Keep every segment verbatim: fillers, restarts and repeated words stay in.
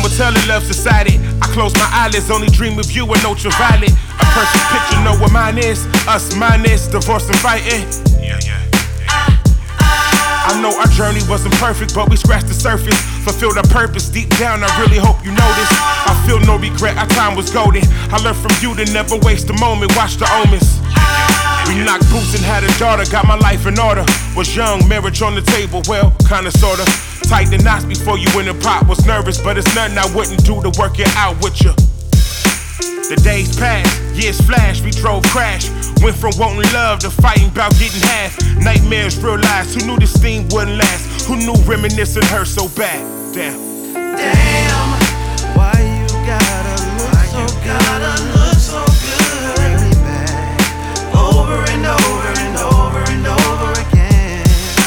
Time will tell in Love Society. I close my eyelids, only dream of you and ultraviolet. A perfect picture, know what mine is. Us, mine is, divorce and fighting. Yeah, yeah, yeah. I know our journey wasn't perfect, but we scratched the surface. Fulfilled our purpose, deep down I really hope you notice. I feel no regret, our time was golden. I learned from you to never waste a moment, watch the omens. We knocked boots and had a daughter, got my life in order. Was young, marriage on the table, well, kinda sorta. Tight the knots before you in the pot, was nervous, but it's nothing I wouldn't do to work it out with you. The days passed, years flashed, we drove crash. Went from wanting love to fighting about getting half. Nightmares realized, who knew this thing wouldn't last? Who knew reminiscing hurt so bad? Damn. Damn, why you gotta look why so you gotta good? Look so good. Bring me back over and over and over and over again.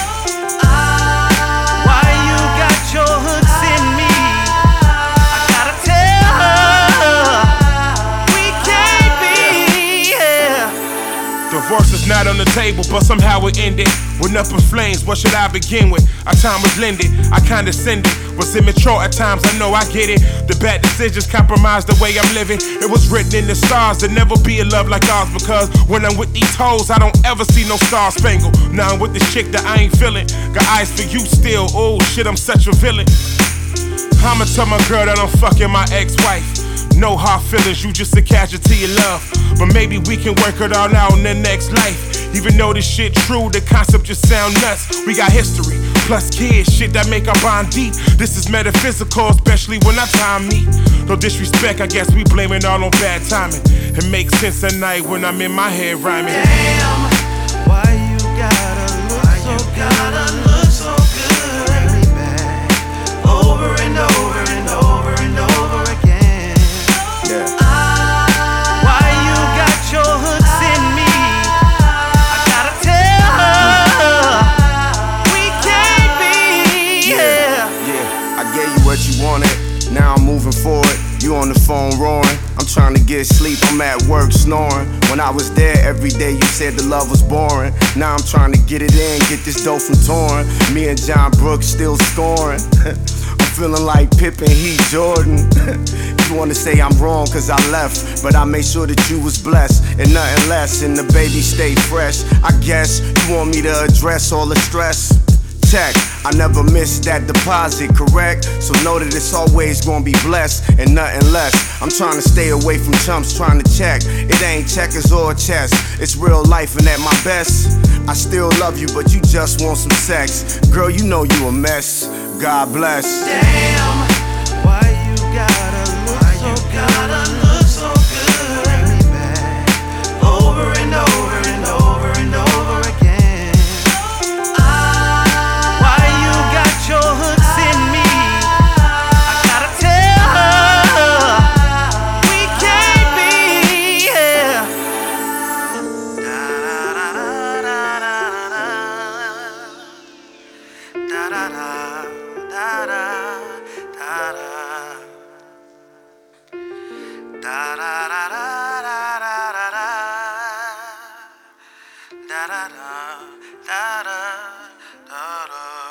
Why you got your hooks in me? I gotta tell her we can't be, yeah. Divorce is not on the table, but somehow it ended. When up in flames, what should I begin with? Our time was blended, I condescended. Was immature at times, I know I get it. The bad decisions compromised the way I'm living. It was written in the stars, there'll never be a love like ours. Because when I'm with these hoes, I don't ever see no star spangled. Now I'm with this chick that I ain't feeling. Got eyes for you still, oh shit, I'm such a villain. I'ma tell my girl that I'm fucking my ex-wife. No hard feelings, you just a casualty of love. But maybe we can work it all out in the next life. Even though this shit true, the concept just sound nuts. We got history, plus kids, shit that make our bond deep. This is metaphysical, especially when our time meet. No disrespect, I guess we blame it all on bad timing. It makes sense at night when I'm in my head rhyming. Damn, why you gotta look why so you gotta good? Look so good. Bring me back over and over and over and over again. Yeah. Why you got your hooks in me? I gotta tell her we can't be, yeah. Yeah, I gave you what you wanted. Now I'm moving forward. You on the phone roaring. I'm trying to get sleep. I'm at work snoring. When I was there every day, you said the love was boring. Now I'm trying to get it in, get this dough from touring. Me and John Brooks still scoring. I'm feeling like Pippen, he Jordan. You wanna say I'm wrong cause I left, but I made sure that you was blessed and nothing less, and the baby stay fresh. I guess you want me to address all the stress. Check, I never miss that deposit, correct? So know that it's always gonna be blessed and nothing less. I'm trying to stay away from chumps trying to check. It ain't checkers or chess, it's real life and at my best I still love you, but you just want some sex. Girl, you know you a mess, God bless. Damn, why you gotta look why so you gotta good? Look so good. Bring me back over and over and over and over again. Why you got your hooks in me? I gotta tell her we can't be, yeah. Da da da da da da da da da. Da da da da da da da da da da da da da.